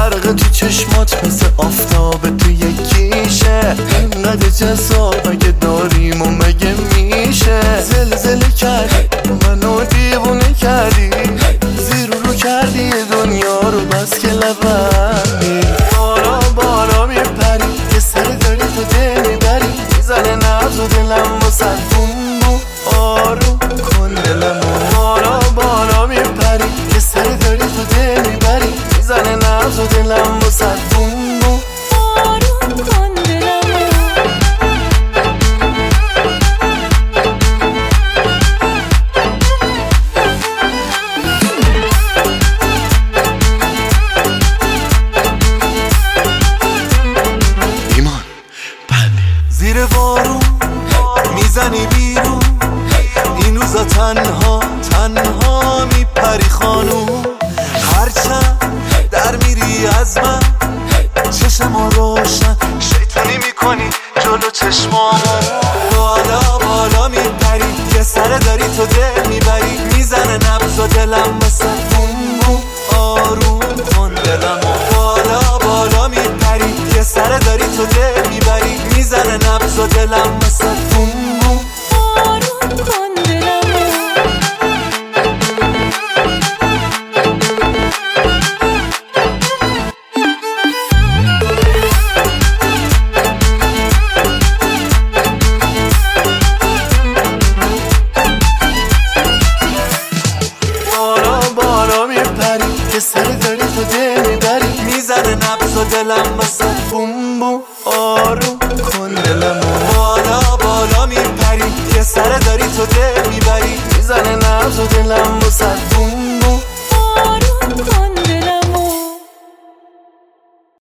برق تو چشمات مثل آفتاب تو یکیشه، اینقدر جذاب اگه داریم و مگه میشه. زلزله کردی منو دیوونه کردی، زیر رو کردی دنیا رو بس که لبندی. بالا بالا میپری یه سر داری تو دل میبری، میزنه نبض و دلم واسه بوم بوم آروم کن دلمو. بالا بالا میپری یه سر داری تو دل میبری، میزنه نبض و دلم واسه بوم بوم آروم کن دلمو. ایمان زیر بارون میزنی بیرون، این روزا تنها تنها میپری خانوم. هرچند در میری از من چشمو روشن شیطونی میکنی جلو چشمامو. بالا بالا میپری یه سر داری تو دل میبری، میزنه نبض و دلم واسه بوم بوم آروم کن دلمو. بالا بالا میپری یه سر داری تو دل میبری، میزنه نبض و دلم واسه بوم بوم آروم کن دلمو. بالا بالا میپری یه سر داری تو دل میبری، میزنه نبض و دلم واسه بوم بوم آروم کن دلمو. بالا بالا میپری یه سر داری تو دل میبری، میزنه نبض و دلم واسه بوم